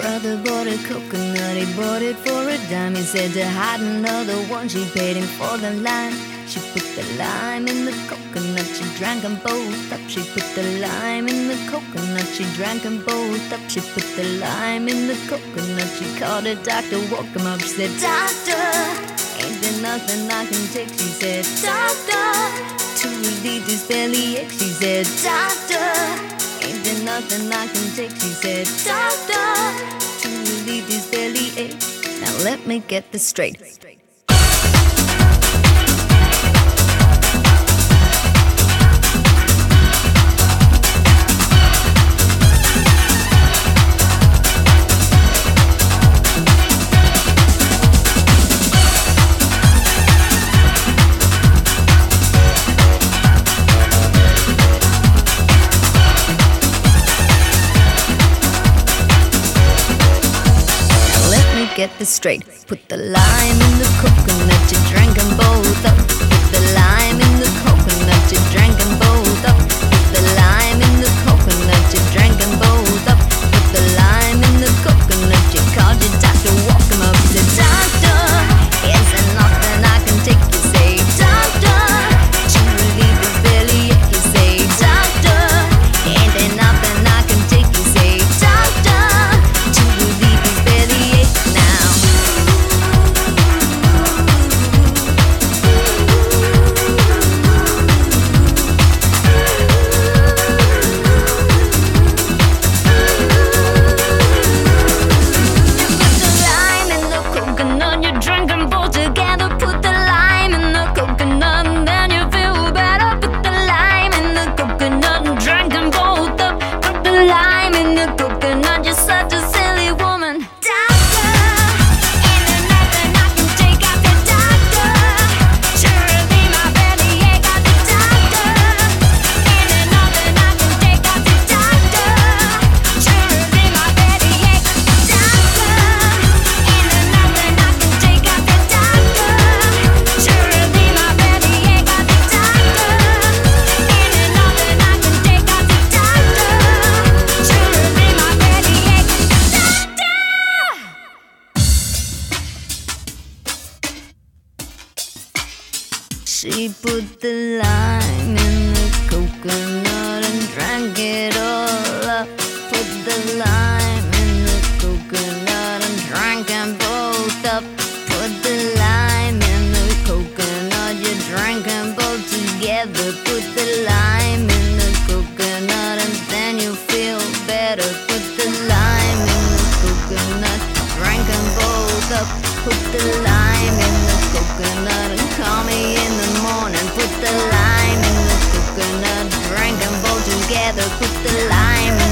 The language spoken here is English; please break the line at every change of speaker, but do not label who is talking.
brother bought a coconut, he bought it for a dime. He said to hide another one, she paid him for the lime. She put the lime in the coconut, she drank them both up. She put the lime in the coconut, she drank them both up. She put the lime in the coconut, she called a doctor, woke him up. She said, doctor, ain't there nothing I can take? She said, doctor, to relieve this belly ache. She said, doctor, ain't there nothing I can take? She said, doctor, to relieve this belly ache. Now let me get this straight. Get this straight. Put the lime in the coconut, you drank them both up. Put the lime in the coconut, you drank them both up. Put the lime in the coconut, you drank them both up. Put the lime in the coconut, you called your doctor, woke him up. He said, doctor, is there nothing I can take? You say, doctor, to relieve his belly ache. You say, doctor, ain't there nothing I can take? You say, doctor, to relieve his belly ache. She put the lime in the coconut and drank it all up. Put the lime in the coconut and drank them both up. Put the lime in the coconut, you drank them both together. Put the lime in the coconut and then you feel better. Put the lime in the coconut, drank them both up. Put the lime in the coconut and call me in the morning. Put the lime in the coconut, drank them both together. Put the lime in